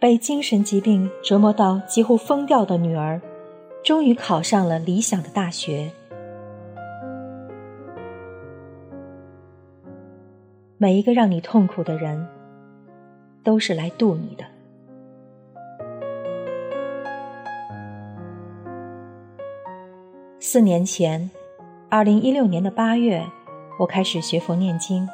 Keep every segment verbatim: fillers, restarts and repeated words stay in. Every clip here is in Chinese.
被精神疾病折磨到几乎疯掉的女儿，终于考上了理想的大学。每一个让你痛苦的人，都是来渡你的。四年前，二零一六年的八月，我开始学佛念经。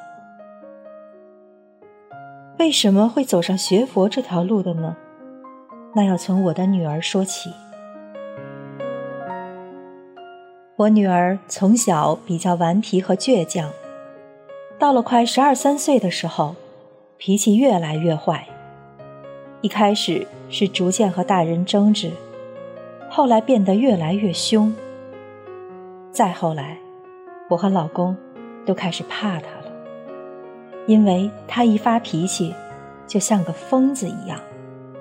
为什么会走上学佛这条路的呢？那要从我的女儿说起。我女儿从小比较顽皮和倔强，到了快十二三岁的时候，脾气越来越坏。一开始是逐渐和大人争执，后来变得越来越凶。再后来，我和老公都开始怕她了，因为她一发脾气就像个疯子一样。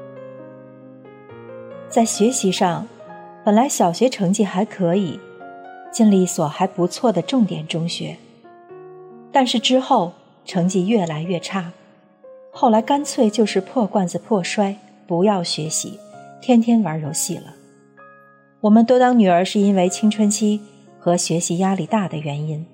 在学习上，本来小学成绩还可以，进了一所还不错的重点中学，但是之后成绩越来越差，后来干脆就是破罐子破摔，不要学习，天天玩游戏了。我们都当女儿是因为青春期和学习压力大的原因。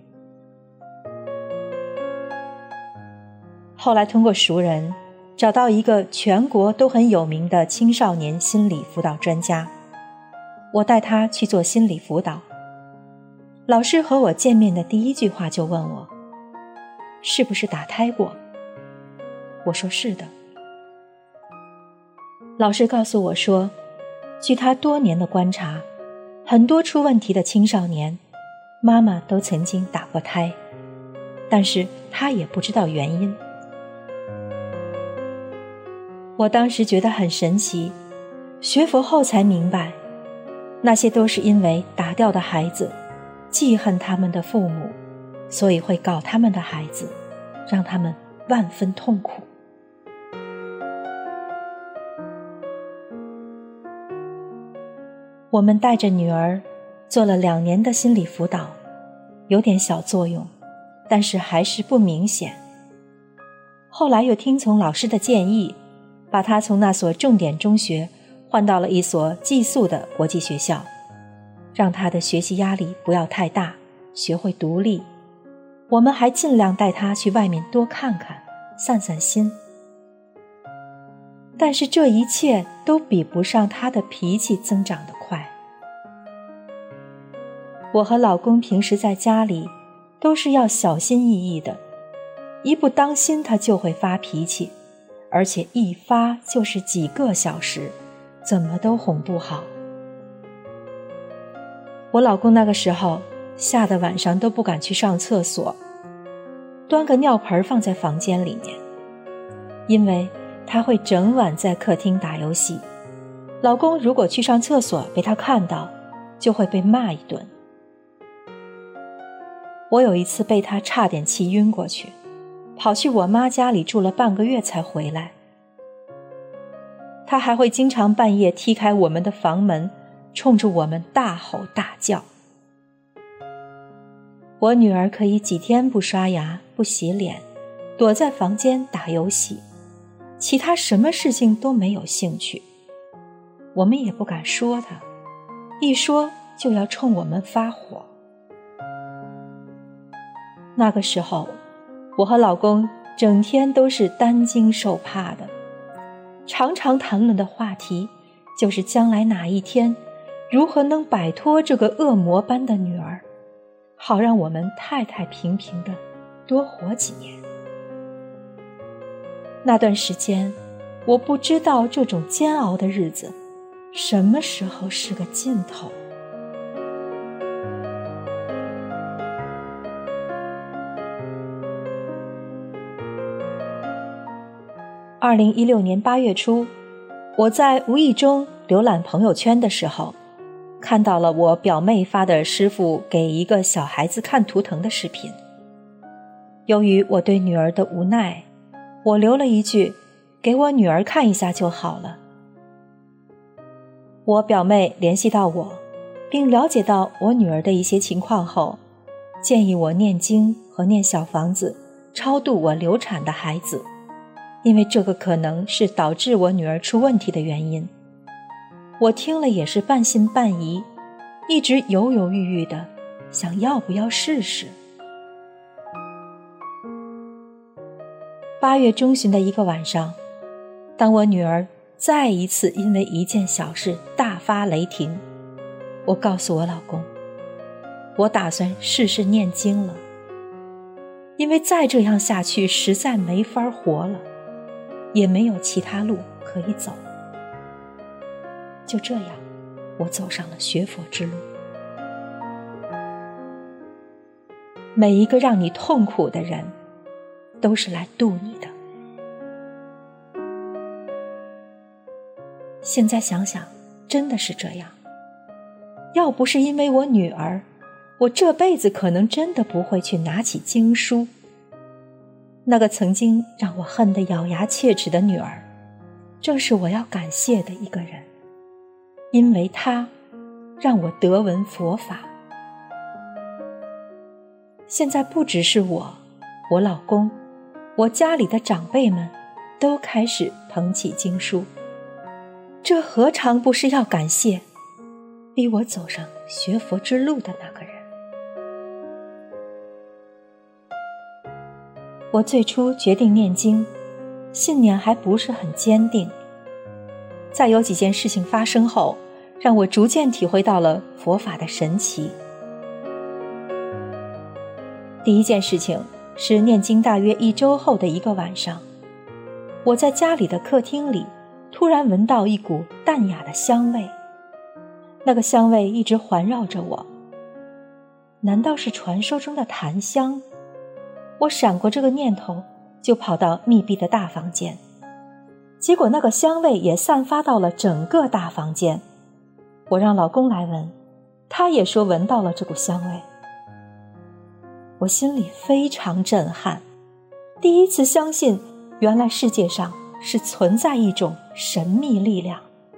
后来通过熟人找到一个全国都很有名的青少年心理辅导专家，我带他去做心理辅导。老师和我见面的第一句话就问我，是不是打胎过？我说是的。老师告诉我说，据他多年的观察，很多出问题的青少年，妈妈都曾经打过胎，但是他也不知道原因。我当时觉得很神奇，学佛后才明白，那些都是因为打掉的孩子记恨他们的父母，所以会搞他们的孩子，让他们万分痛苦。我们带着女儿做了两年的心理辅导，有点小作用，但是还是不明显。后来又听从老师的建议，把她从那所重点中学换到了一所寄宿的国际学校，让她的学习压力不要太大，学会独立。我们还尽量带她去外面多看看，散散心。但是这一切都比不上她的脾气增长得快。我和老公平时在家里都是要小心翼翼的，一不当心她就会发脾气，而且一发就是几个小时，怎么都哄不好。我老公那个时候吓得晚上都不敢去上厕所，端个尿盆放在房间里面，因为他会整晚在客厅打游戏，老公如果去上厕所被他看到，就会被骂一顿。我有一次被他差点气晕过去，跑去我妈家里住了半个月才回来。他还会经常半夜踢开我们的房门，冲着我们大吼大叫。我女儿可以几天不刷牙不洗脸，躲在房间打游戏，其他什么事情都没有兴趣。我们也不敢说她，一说就要冲我们发火。那个时候，我和老公整天都是担惊受怕的，常常谈论的话题就是将来哪一天如何能摆脱这个恶魔般的女儿，好让我们太太平平的多活几年。那段时间，我不知道这种煎熬的日子什么时候是个尽头。二零一六年八月初，我在无意中浏览朋友圈的时候，看到了我表妹发的师傅给一个小孩子看图腾的视频。由于我对女儿的无奈，我留了一句，给我女儿看一下就好了。我表妹联系到我，并了解到我女儿的一些情况后，建议我念经和念小房子超度我流产的孩子， 因为这个可能是导致我女儿出问题的原因。我听了也是半信半疑，一直犹犹豫豫的想要不要试试。八月中旬的一个晚上，当我女儿再一次因为一件小事大发雷霆，我告诉我老公，我打算试试念经了，因为再这样下去实在没法活了，也没有其他路可以走。就这样，我走上了学佛之路。每一个让你痛苦的人，都是来度你的。现在想想，真的是这样。要不是因为我女儿，我这辈子可能真的不会去拿起经书。那个曾经让我恨得咬牙切齿的女儿，正是我要感谢的一个人，因为她让我得闻佛法。现在不只是我，我老公，我家里的长辈们都开始捧起经书，这何尝不是要感谢逼我走上学佛之路的那个人？我最初决定念经，信念还不是很坚定。在有几件事情发生后，让我逐渐体会到了佛法的神奇。第一件事情是念经大约一周后的一个晚上，我在家里的客厅里突然闻到一股淡雅的香味，那个香味一直环绕着我。难道是传说中的檀香？我闪过这个念头，就跑到密闭的大房间，结果那个香味也散发到了整个大房间。我让老公来闻，他也说闻到了这股香味。我心里非常震撼，第一次相信原来世界上是存在一种神秘力量。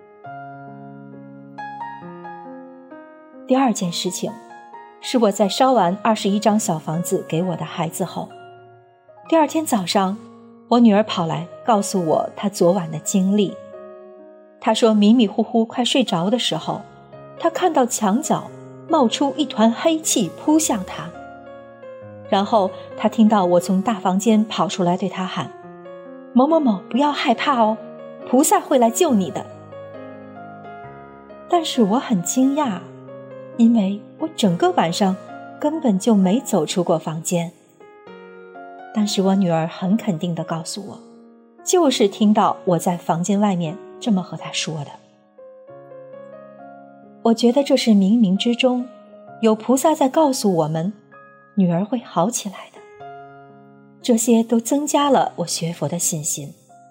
第二件事情是我在烧完二十一张小房子给我的孩子后，第二天早上，我女儿跑来告诉我她昨晚的经历。她说迷迷糊糊快睡着的时候，她看到墙角冒出一团黑气扑向她，然后她听到我从大房间跑出来对她喊，某某某，不要害怕哦，菩萨会来救你的。但是我很惊讶，因为我整个晚上根本就没走出过房间。但是我女儿很肯定地告诉我，就是听到我在房间外面这么和她说的。我觉得这是冥冥之中有菩萨在告诉我们，女儿会好起来的。这些都增加了我学佛的信心。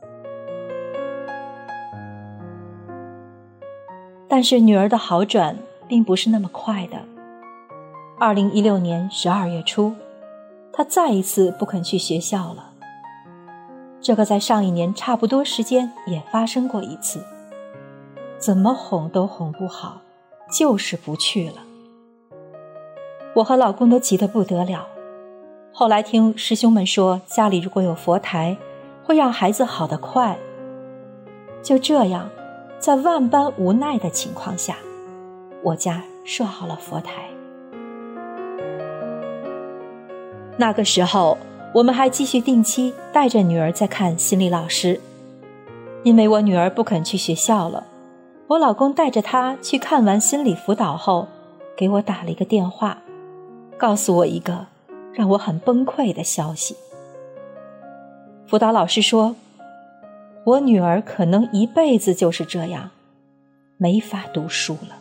但是女儿的好转并不是那么快的。二零一六年十二月初，她再一次不肯去学校了。这个在上一年差不多时间也发生过一次，怎么哄都哄不好，就是不去了。我和老公都急得不得了。后来听师兄们说，家里如果有佛台，会让孩子好得快。就这样，在万般无奈的情况下，我家设好了佛台。那个时候，我们还继续定期带着女儿在看心理老师。因为我女儿不肯去学校了，我老公带着她去看完心理辅导后，给我打了一个电话，告诉我一个让我很崩溃的消息。辅导老师说，我女儿可能一辈子就是这样，没法读书了。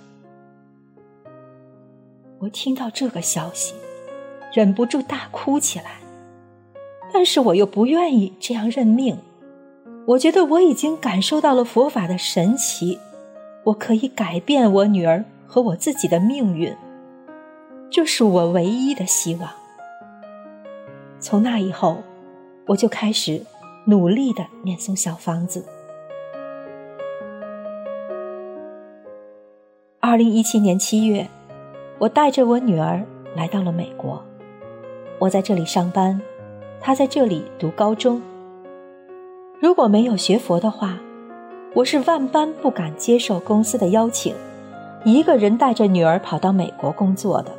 我听到这个消息，忍不住大哭起来，但是我又不愿意这样认命。我觉得我已经感受到了佛法的神奇，我可以改变我女儿和我自己的命运，这是我唯一的希望。从那以后，我就开始努力地念诵小房子。二零一七年七月，我带着我女儿来到了美国。我在这里上班，她在这里读高中。 如果没有学佛的话，我是万般不敢接受公司的邀请，一个人带着女儿跑到美国工作的。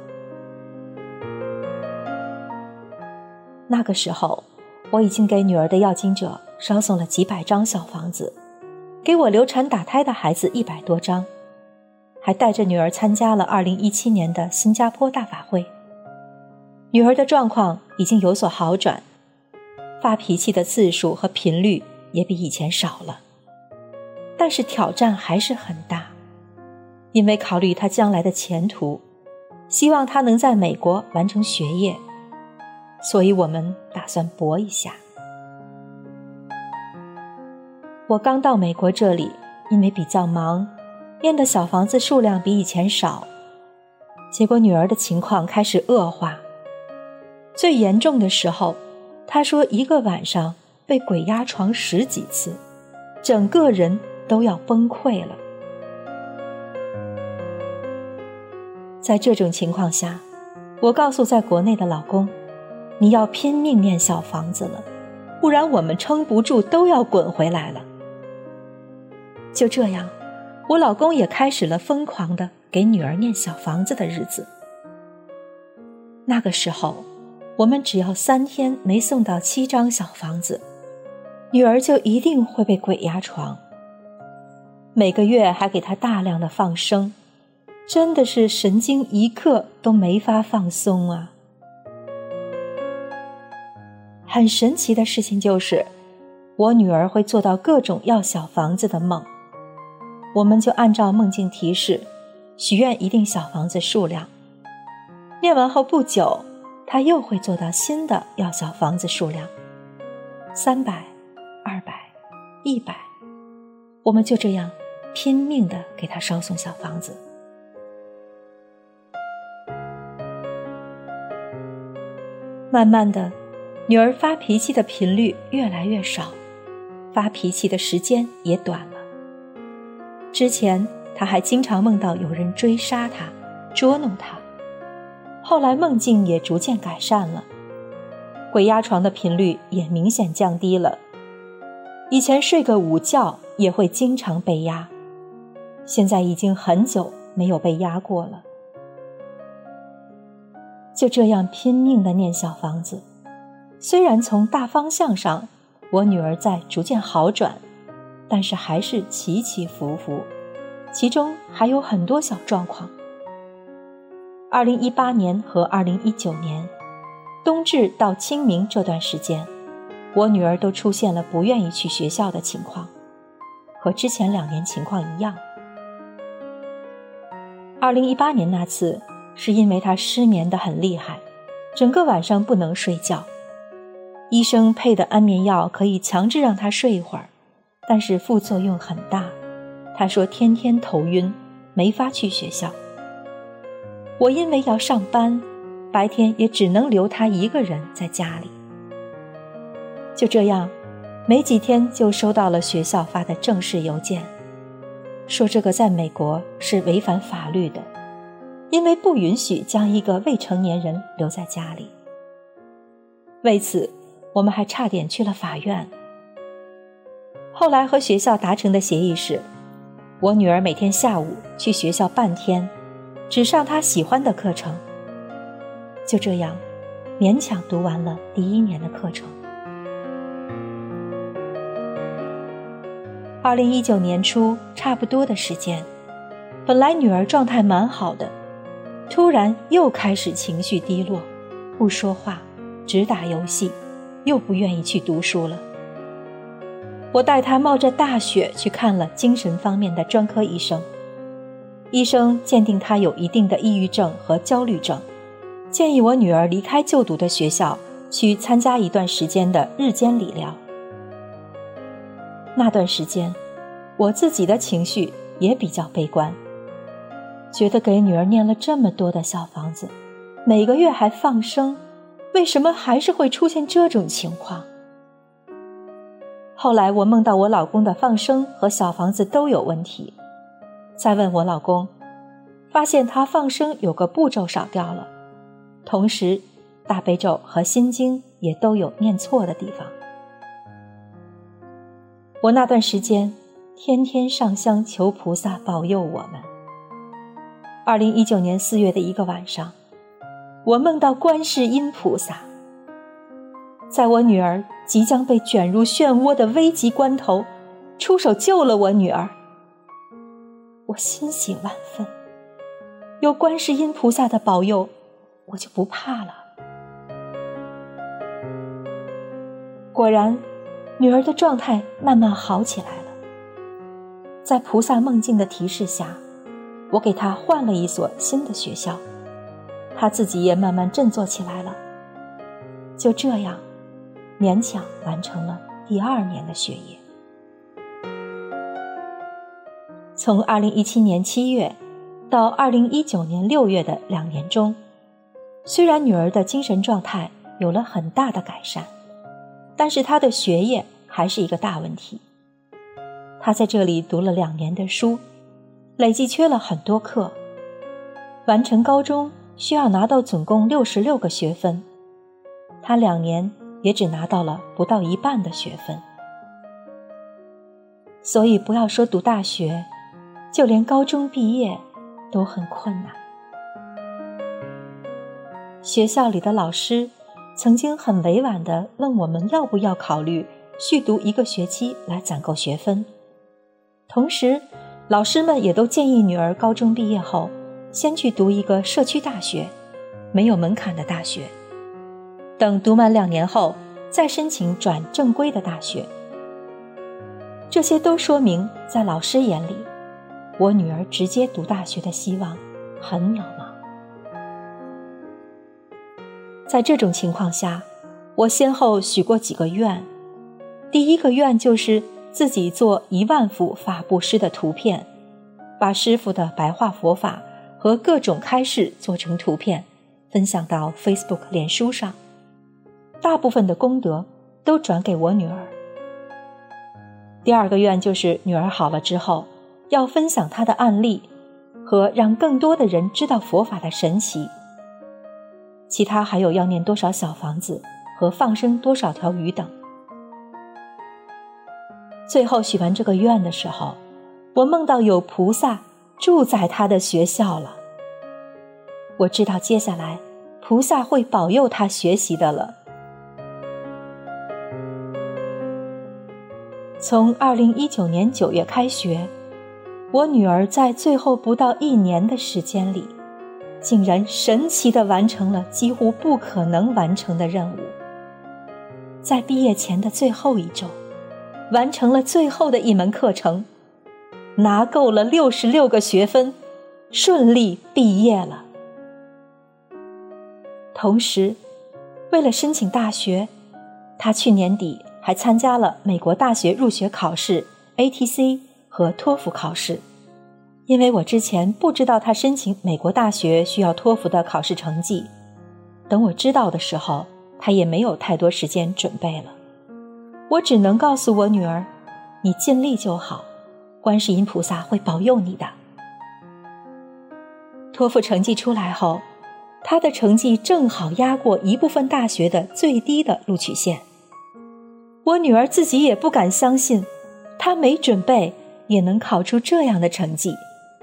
那个时候，我已经给女儿的要经者捎送了几百张小房子，给我流产打胎的孩子一百多张，还带着女儿参加了二零一七年的新加坡大法会。女儿的状况已经有所好转，发脾气的次数和频率也比以前少了，但是挑战还是很大，因为考虑她将来的前途，希望她能在美国完成学业，所以我们打算搏一下。我刚到美国这里，因为比较忙，念的小房子数量比以前少，结果女儿的情况开始恶化。最严重的时候，她说一个晚上被鬼压床十几次，整个人都要崩溃了。在这种情况下，我告诉在国内的老公，你要拼命念小房子了，不然我们撑不住都要滚回来了。就这样，我老公也开始了疯狂的给女儿念小房子的日子。那个时候，我们只要三天没送到七张小房子，女儿就一定会被鬼压床。每个月还给她大量的放生，真的是神经一刻都没法放松啊。很神奇的事情就是，我女儿会做到各种要小房子的梦，我们就按照梦境提示，许愿一定小房子数量。念完后不久，她又会做到新的要小房子数量，三百、二百、一百，我们就这样拼命地给她捎送小房子。慢慢的，女儿发脾气的频率越来越少，发脾气的时间也短了。之前她还经常梦到有人追杀她，捉弄她，后来梦境也逐渐改善了，鬼压床的频率也明显降低了。以前睡个午觉也会经常被压，现在已经很久没有被压过了。就这样拼命地念小房子，虽然从大方向上我女儿在逐渐好转，但是还是起起伏伏，其中还有很多小状况。二零一八年和二零一九年，冬至到清明这段时间，我女儿都出现了不愿意去学校的情况，和之前两年情况一样。二零一八年那次是因为她失眠得很厉害，整个晚上不能睡觉，医生配的安眠药可以强制让她睡一会儿，但是副作用很大，她说天天头晕，没法去学校。我因为要上班，白天也只能留她一个人在家里。就这样，没几天就收到了学校发的正式邮件，说这个在美国是违反法律的，因为不允许将一个未成年人留在家里。为此，我们还差点去了法院。后来和学校达成的协议是，我女儿每天下午去学校半天，只上她喜欢的课程。就这样，勉强读完了第一年的课程。二零一九年初差不多的时间，本来女儿状态蛮好的，突然又开始情绪低落，不说话，只打游戏，又不愿意去读书了。我带她冒着大雪去看了精神方面的专科医生，医生鉴定她有一定的抑郁症和焦虑症，建议我女儿离开就读的学校，去参加一段时间的日间理疗。那段时间，我自己的情绪也比较悲观，觉得给女儿念了这么多的小房子，每个月还放生，为什么还是会出现这种情况？后来我梦到我老公的放生和小房子都有问题，再问我老公，发现他放生有个步骤少掉了，同时大悲咒和心经也都有念错的地方。 我那段时间天天上香求菩萨保佑我们。二零一九年四月的一个晚上，我梦到观世音菩萨，在我女儿即将被卷入漩涡的危急关头，出手救了我女儿。我欣喜万分，有观世音菩萨的保佑，我就不怕了。果然，女儿的状态慢慢好起来了。在菩萨梦境的提示下，我给她换了一所新的学校，她自己也慢慢振作起来了。就这样，勉强完成了第二年的学业。从二零一七年七月到二零一九年六月的两年中，虽然女儿的精神状态有了很大的改善，但是她的学业还是一个大问题。她在这里读了两年的书，累计缺了很多课。完成高中需要拿到总共六十六个学分，她两年也只拿到了不到一半的学分。所以不要说读大学，就连高中毕业都很困难。学校里的老师曾经很委婉地问我们要不要考虑续读一个学期来攒够学分。同时，老师们也都建议女儿高中毕业后先去读一个社区大学，没有门槛的大学，等读满两年后再申请转正规的大学。这些都说明在老师眼里，我女儿直接读大学的希望很渺茫。在这种情况下，我先后许过几个愿。第一个愿就是自己做一万幅法布施的图片，把师父的白话佛法和各种开示做成图片，分享到 Facebook 脸书上，大部分的功德都转给我女儿。第二个愿就是女儿好了之后，要分享她的案例和让更多的人知道佛法的神奇。其他还有要念多少小房子和放生多少条鱼等。最后许完这个愿的时候，我梦到有菩萨住在她的学校了。我知道接下来菩萨会保佑她学习的了。从二零一九年九月开学，我女儿在最后不到一年的时间里，竟然神奇地完成了几乎不可能完成的任务。在毕业前的最后一周，完成了最后的一门课程，拿够了六十六个学分，顺利毕业了。同时，为了申请大学，她去年底还参加了美国大学入学考试 A T C 和托福考试。因为我之前不知道她申请美国大学需要托福的考试成绩，等我知道的时候，她也没有太多时间准备了。我只能告诉我女儿，你尽力就好，观世音菩萨会保佑你的。托福成绩出来后，她的成绩正好压过一部分大学的最低的录取线。我女儿自己也不敢相信，她没准备也能考出这样的成绩。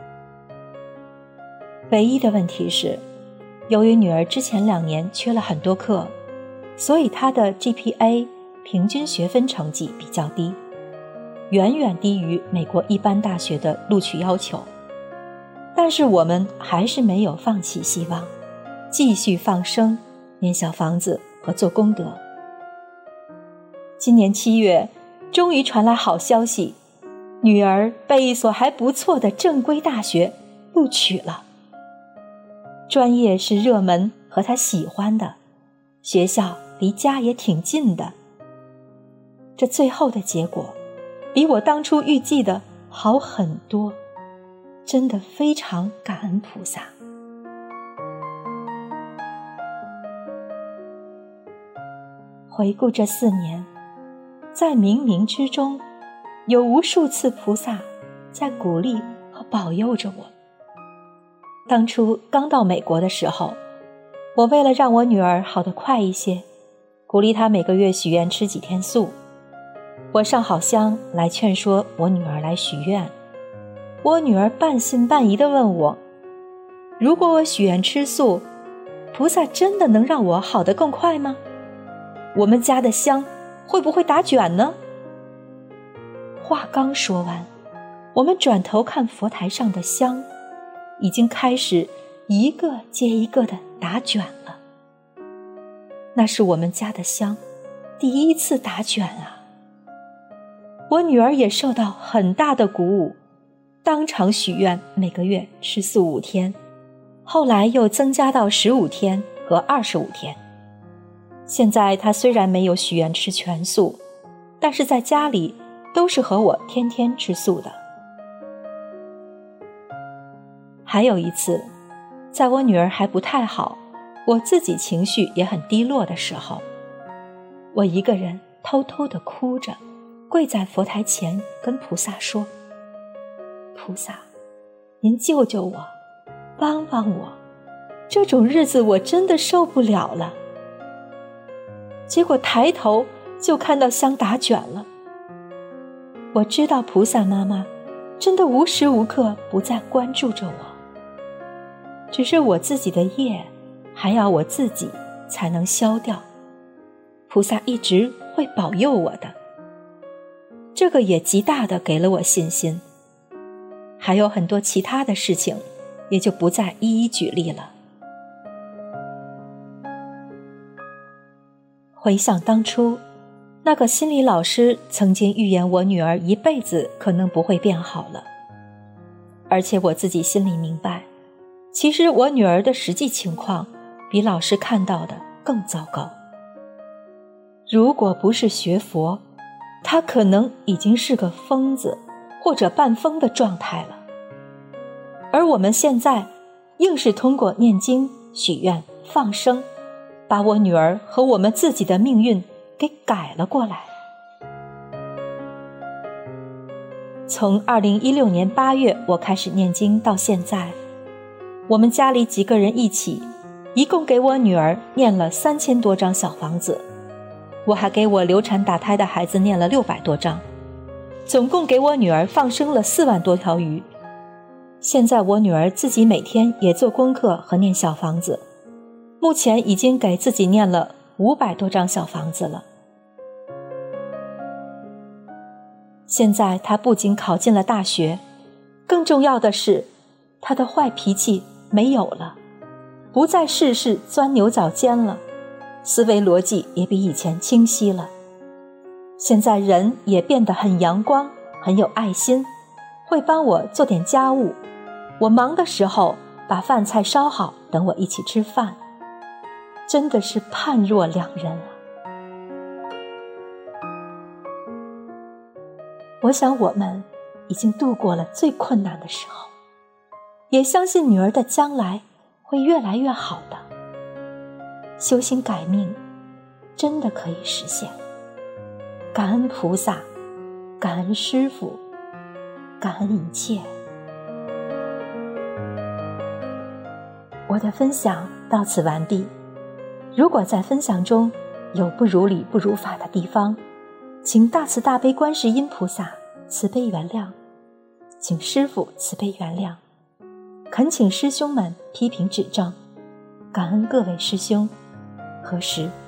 唯一的问题是，由于女儿之前两年缺了很多课，所以她的 G P A 平均学分成绩比较低，远远低于美国一般大学的录取要求。但是我们还是没有放弃希望，继续放生、念小房子和做功德。今年七月，终于传来好消息，女儿被一所还不错的正规大学录取了。专业是热门和她喜欢的，学校离家也挺近的。这最后的结果比我当初预计的好很多，真的非常感恩菩萨。回顾这四年，在冥冥之中，有无数次菩萨在鼓励和保佑着我。当初刚到美国的时候，我为了让我女儿好得快一些，鼓励她每个月许愿吃几天素。 我上好香来劝说我女儿来许愿。我女儿半信半疑地问我，如果我许愿吃素，菩萨真的能让我好得更快吗？我们家的香会不会打卷呢？话刚说完，我们转头看佛台上的香，已经开始一个接一个的打卷了。那是我们家的香第一次打卷啊！我女儿也受到很大的鼓舞，当场许愿每个月吃素五天，后来又增加到十五天和二十五天。现在她虽然没有许愿吃全素，但是在家里都是和我天天吃素的。还有一次，在我女儿还不太好，我自己情绪也很低落的时候，我一个人偷偷地哭着，跪在佛台前跟菩萨说，菩萨，您救救我，帮帮我，这种日子我真的受不了了。结果抬头就看到香打卷了。我知道菩萨妈妈真的无时无刻不在关注着我，只是我自己的业还要我自己才能消掉，菩萨一直会保佑我的。这个也极大地给了我信心。还有很多其他的事情，也就不再一一举例了。回想当初，那个心理老师曾经预言我女儿一辈子可能不会变好了，而且我自己心里明白，其实我女儿的实际情况比老师看到的更糟糕。如果不是学佛，她可能已经是个疯子或者半疯的状态了。而我们现在硬是通过念经、许愿、放生，把我女儿和我们自己的命运给改了过来。从二零一六年八月我开始念经到现在，我们家里几个人一起，一共给我女儿念了三千多张小房子，我还给我流产打胎的孩子念了六百多张，总共给我女儿放生了四万多条鱼。现在我女儿自己每天也做功课和念小房子，目前已经给自己念了五百多张小房子了。现在她不仅考进了大学，更重要的是，她的坏脾气没有了，不再事事钻牛角尖了，思维逻辑也比以前清晰了。现在人也变得很阳光，很有爱心，会帮我做点家务，我忙的时候把饭菜烧好，等我一起吃饭，真的是判若两人啊。我想我们已经度过了最困难的时候，也相信女儿的将来会越来越好的。修心改命真的可以实现。感恩菩萨，感恩师父，感恩一切。我的分享到此完毕。如果在分享中有不如理不如法的地方，请大慈大悲观世音菩萨慈悲原谅，请师父慈悲原谅，恳请师兄们批评指正，感恩各位师兄，何时